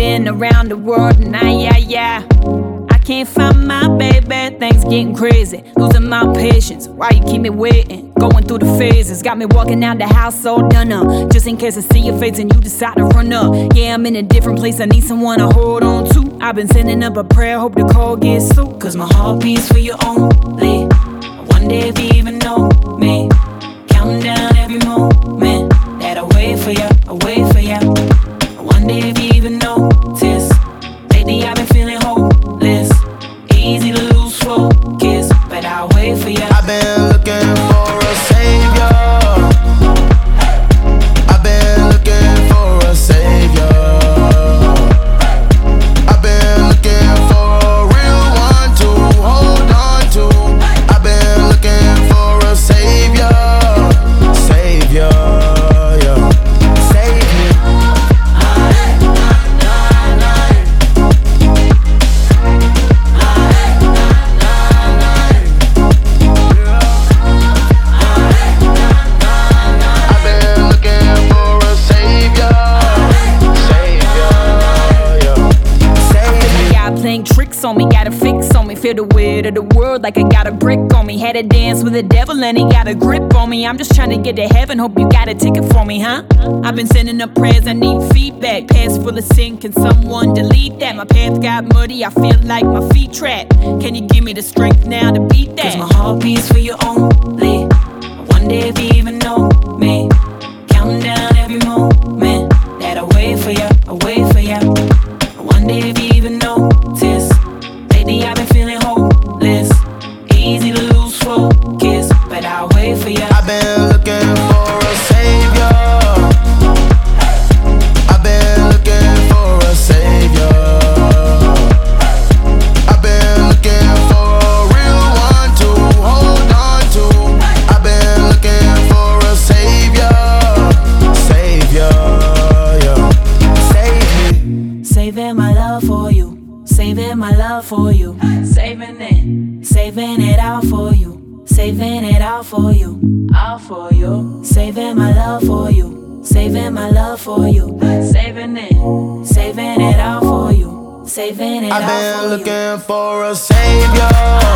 been around the world and I can't find my baby, things getting crazy. Losing my patience, why you keep me waiting? Going through the phases, got me walking out the house all done up. Just in case I see your face and you decide to run up. Yeah, I'm in a different place, I need someone to hold on to. I've been sending up a prayer, hope the call gets through. Cause my heart beats for you only. I wonder if you even know me. Counting down every moment that I wait for you, I wait for you. I wonder if you even notice. Lately I've been feeling hopeless. Easy to lose focus, but I'll wait for you. I've been looking for a savior. I've been looking for a savior. I've been looking for a real one to hold on to. I've been looking for a savior. Savior, yeah. Save me. I've been looking for a savior. Savior, yeah. Save me. Y'all playing tricks on me, got a fix on me. Feel the weight of the world like I got a brick on me. Had to dance with the devil and he got a grip on me. I'm just trying to get to heaven, hope you got a ticket for me, huh? I've been sending up prayers, I need feedback. Past full of sin, can someone delete that? My path got muddy, I feel like my feet trapped. Can you give me the strength now to beat that? Cause my heart beats for you only. I wonder if you even know me. Counting down every moment that I wait for you, I wait for you. I wonder if you even notice. Lately I've been feeling hopeless. Easy to lose focus, but I'll wait for you. I've been looking for a savior. I've been looking for a savior. I've been looking for a real one to hold on to. I've been looking for a savior. Savior, yeah. Save me. Saving my love for you, saving my love for you, saving it out for you, saving it out for you, all for you. Saving my love for you, saving my love for you, saving it out for you, saving it I've out been for you. looking for a savior.